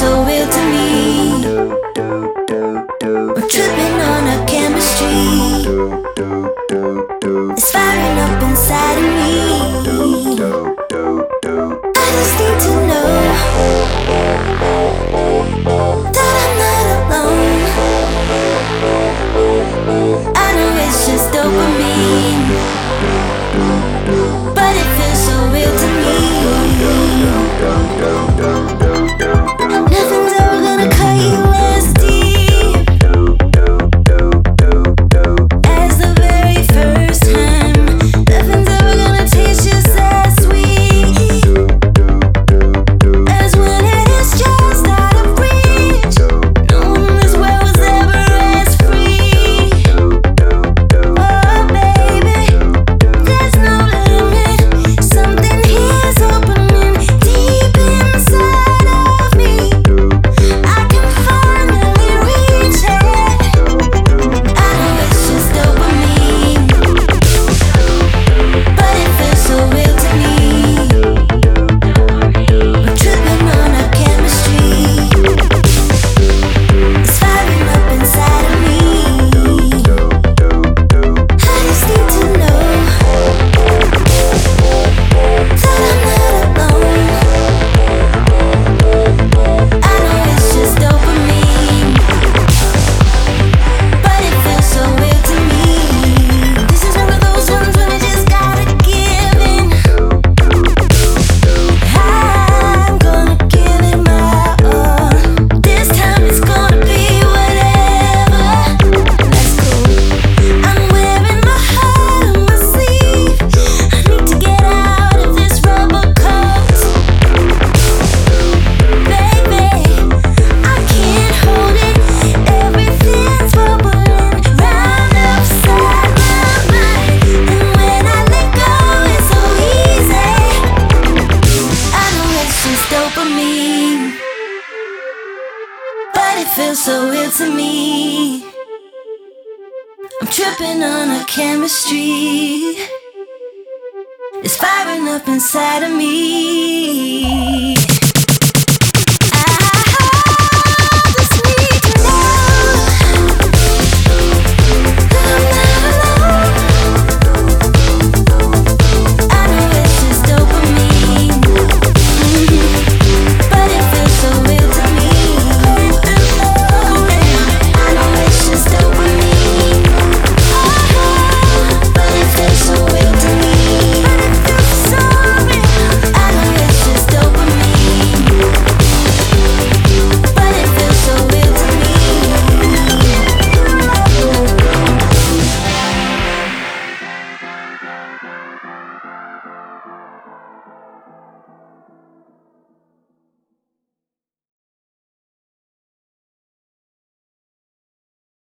so real to me. I'm tripping on our chemistry. It's firing up inside of me. I just need to know that I'm not alone. I know it's just dopamine, but it feels so real to me. Nothing's ever gonna cut you as deep as the very first time. Nothing's ever gonna taste just as sweet as when it is just out of reach. No one in this world was ever as free. Oh baby, there's no limit. Something here's opening deep inside of me. I can finally reach it. I know it's just dopamine, but it feels so real to me. We're tripping on our chemistry. It's firing up inside of me. I just need to know that I'm not alone. I know it's just dopamine, but it feels so real to me. This is one of those ones when I just gotta give in. I'm gonna give it my all. This time it's gonna be whatever. That's cool. I'm wearing my heart on my sleeve. I need to get out of this rubber coat. Baby, I can't hold it. Everything's bubbling round upside my mind. And when I let go, it's so easy. I know it's just dopamine, but it feels so real to me. I'm tripping on our chemistry. It's firing up inside of me.